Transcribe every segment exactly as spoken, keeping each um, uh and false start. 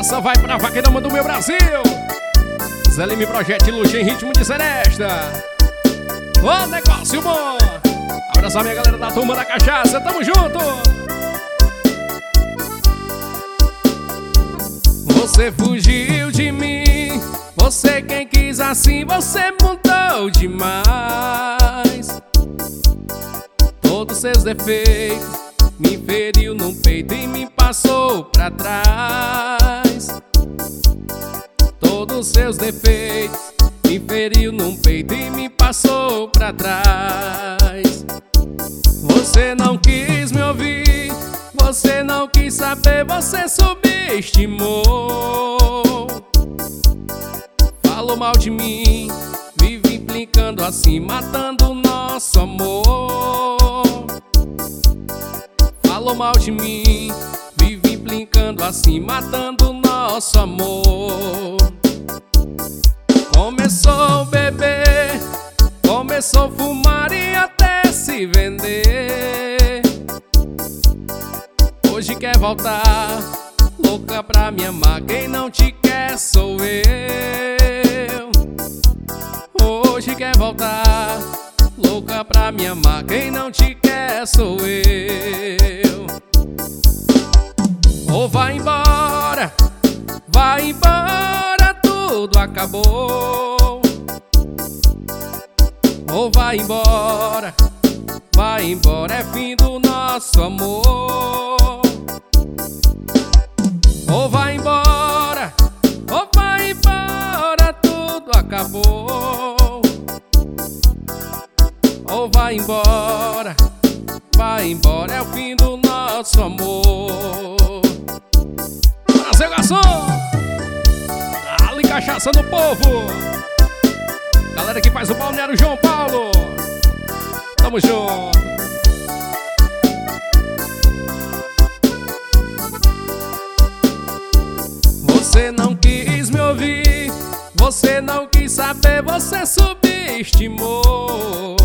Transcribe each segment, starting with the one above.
Essa vai pra Vaqueirama do meu Brasil. Zé Lime Projete Luxo em ritmo de seresta. Ô negócio bom. Abraço a minha galera da turma da cachaça, tamo junto. Você fugiu de mim, você quem quis assim, você mudou demais. Todos seus defeitos me feriu no peito e me passou pra trás. Todos seus defeitos me feriu no peito e me passou pra trás. Você não quis me ouvir, você não quis saber, você subestimou. Falou mal de mim, vive implicando assim, matando o nosso amor. Falou mal de mim, vive implicando assim, matando o nosso amor. Começou a beber, começou a fumar e até se vender. Hoje quer voltar, louca pra me amar, quem não te quer sou eu. Hoje quer voltar, louca pra me amar, quem não te quer sou eu. Ou vai embora, vai embora, tudo acabou. Ou vai embora, vai embora, é fim do nosso amor. Ou vai embora, ou vai embora, tudo acabou. Ou vai embora, vai embora, é o fim do nosso amor. Brasil garçom, ali cachaça no povo. Galera que faz o Balneário João Paulo, tamo junto. Você não quis me ouvir, você não quis saber, você subestimou.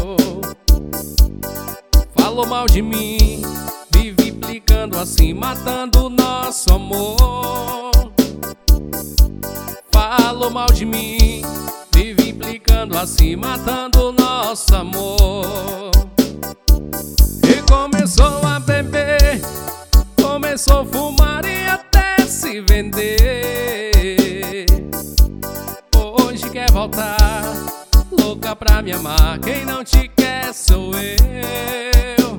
Falou mal de mim, vive implicando assim, matando o nosso amor. Falou mal de mim, vive implicando assim, matando o nosso amor. E começou a beber, começou a fumar e até se vender. Hoje quer voltar, louca pra me amar, quem não te quer sou eu.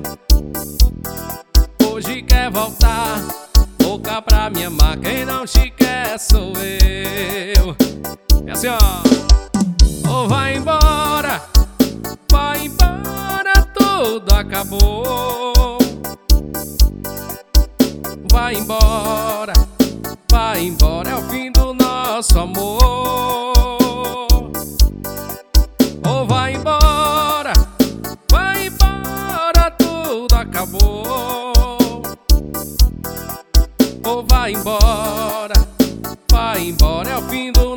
Hoje quer voltar, louca pra me amar, quem não te quer sou eu. É assim ó. Ou vai embora, vai embora, tudo acabou. Vai embora, vai embora, é o fim do nosso amor. Ou vai embora, vai embora, tudo acabou. Ou vai embora, vai embora, é o fim do